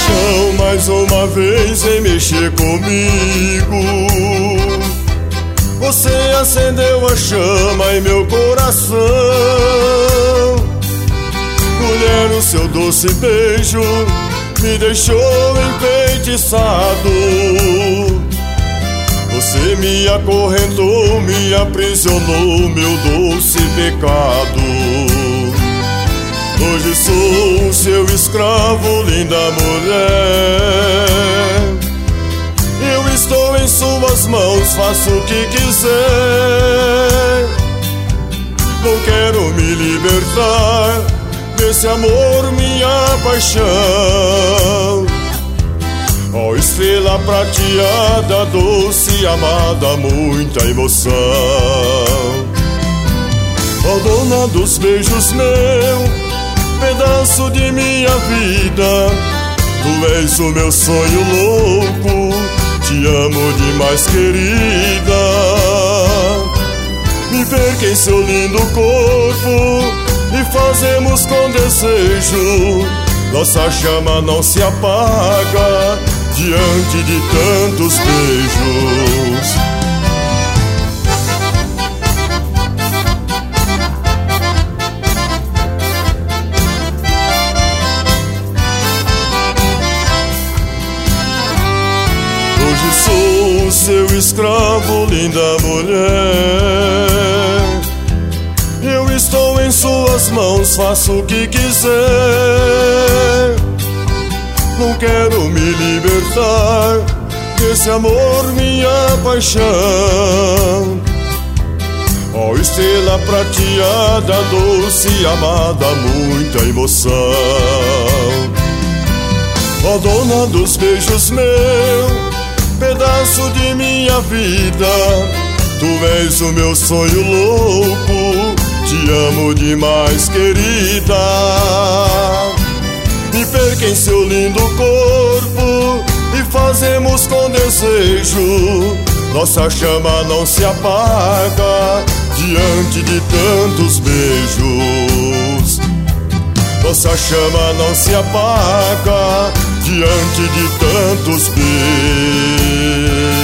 paixão mais uma vez vem mexer comigo. Você acendeu a chama em meu coração. Mulher, o seu doce beijo me deixou enfeitiçado. Você me acorrentou, me aprisionou, meu doce pecado. Hoje sou seu escravo, linda mulher. Eu estou em suas mãos, faço o que quiser. Não quero me libertar desse amor, minha paixão. Ó estrela prateada, doce amada, muita emoção. Ó dona dos beijos, meu pedaço de minha vida, tu és o meu sonho louco, te amo demais, querida. Me perca em seu lindo corpo e fazemos com desejo. Nossa chama não se apaga diante de tantos beijos. Hoje sou seu escravo, linda mulher. Eu estou em suas mãos, faço o que quiser. Não quero me libertar desse amor, minha paixão. Ó estrela prateada, doce amada, muita emoção. Ó dona dos beijos, meu pedaço de minha vida, tu és o meu sonho louco, te amo demais, querida. Me perca em seu lindo corpo e fazemos com desejo. Nossa chama não se apaga diante de tantos beijos. Nossa chama não se apaga diante de tantos beijos.